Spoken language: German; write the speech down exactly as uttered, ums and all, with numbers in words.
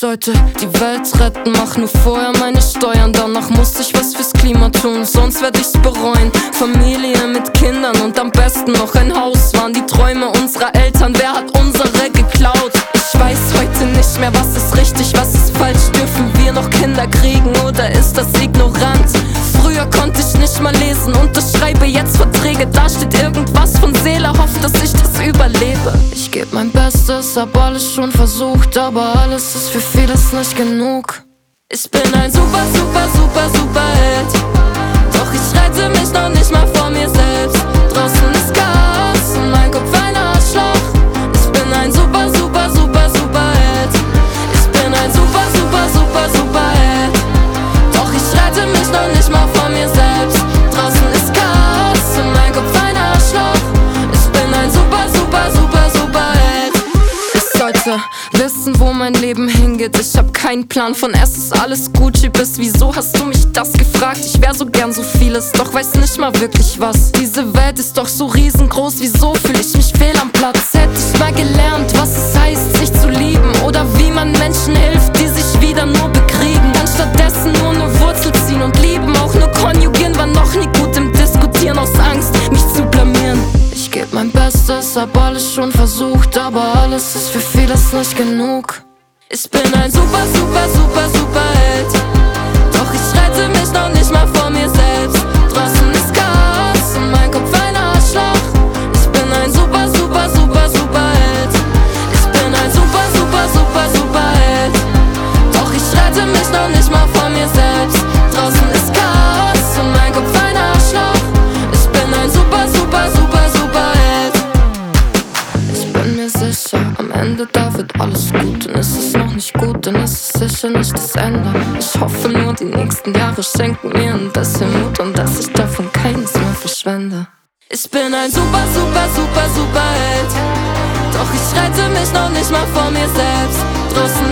sollte die Welt retten, mach nur vorher meine Steuern. Danach muss ich was fürs Klima tun, sonst werd ich's bereuen. Familie mit Kindern und am besten noch ein Haus waren die Träume unserer Eltern. Wer hat unsere geklaut? Ich weiß heute nicht mehr, was ist richtig, was ist falsch. Dürfen wir noch Kinder kriegen oder ist das ignorant? Früher konnte ich nicht mal lesen, unterschreibe jetzt Verträge. Da steht irgendwas von Seele, hoffe, dass ich das überlebe. Ich geb mein Bestes, hab alles schon versucht, aber alles ist für vieles nicht genug. Ich bin ein super, super, super, super Held, doch ich rette mich noch nicht mal vor mir selbst. Draußen ist Chaos und mein Kopf ein Arschloch. Ich bin ein super, super, super, super Held. Ich bin ein super, super, super, super Held, doch ich rette mich noch nicht mal vor mir selbst. Draußen ist Chaos und mein Kopf ein Arschloch. Ich bin ein super, super, super, super Held. Ich sollte wissen, wo mein Leben hingeht. Ich hab keinen Plan, von es ist alles Gucci bis wieso hast du mich das gefragt? Ich wär so gern so vieles, doch weiß nicht mal wirklich was. Diese Welt ist doch so riesengroß, wieso fühl ich mich fehl am Platz? Hätte ich mal gelernt, was es heißt, sich zu lieben, oder wie man Menschen hilft, die sich wieder nur bekriegen. Anstattdessen nur eine Wurzel ziehen und lieben, auch nur konjugieren, war noch nie gut im Diskutieren aus Angst, mich zu blamieren. Ich geb mein Bestes, hab alles schon versucht, aber alles ist für vieles nicht genug. Ich bin ein super, super, super, super Held, doch ich rette mich noch nicht mal vor mir selbst. Draußen ist Chaos und mein Kopf ein Arschloch. Ich bin ein super, super, super, super Held. Ich bin ein super, super, super, super Held, doch ich rette mich noch nicht mal vor mir selbst. Draußen ist Chaos und mein Kopf ein Arschloch. Ich bin ein super, super, super, super Held. Ich bin mir sicher, am Ende da wird alles gut. Und ist es noch nicht gut, dann ist es sicher nicht das Ende. Ich hoffe nur, die nächsten Jahre schenken mir ein bisschen Mut und dass ich davon keines mehr verschwende. Ich bin ein super, super, super, super Held, doch ich rette mich noch nicht mal vor mir selbst. Draußen